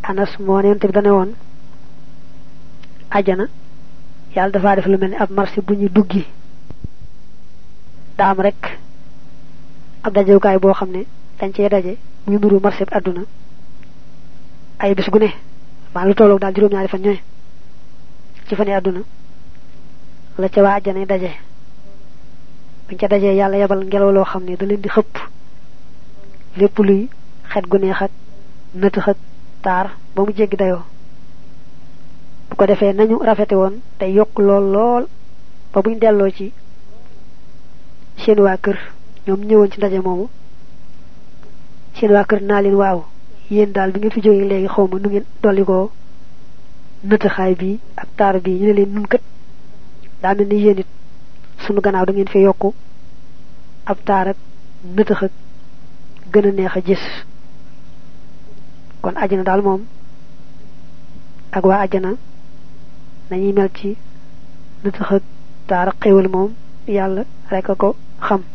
Anas moo ne yonte bi dane woon ajjana yàlla dafa def lu mel ni ab marché bu ñu duggi daa am rek ab dajewukaay boo xam ne dañ cee daje muy nuru marché bi àdduna ay bis gu ne maa lu tolloog daal juróom-ñaari fan ñooy ci fane àdduna la ca waa ajjana daje buñ ca dajee yàlla yebal ngelaw loo xam ne da leen di xëpp lépp luy xet gu neex ak nëtëx ak taar ba mu jéggi dayoo bu ko defee nañu rafete woon te yokk lool lool ba buñ delloo ci seen waa kër ñoom ñëwoon ci ndaje moomu seen waa kër naa leen waaw yéen daal bi ngeen fi jógee léegi xaw ma nu ngeen dolli ko nëtëxaay bi ak taar bi ñu ne leen nun kat daa mel ni yéen it sunu gannaaw da ngeen fi yokku ab taar ak nëtëx ak gën a neex a gis kon àjjana daal moom ak waa àjjana nañuy mel ci nëtëx ak taar ak xéewal moom yàlla rek a ko xam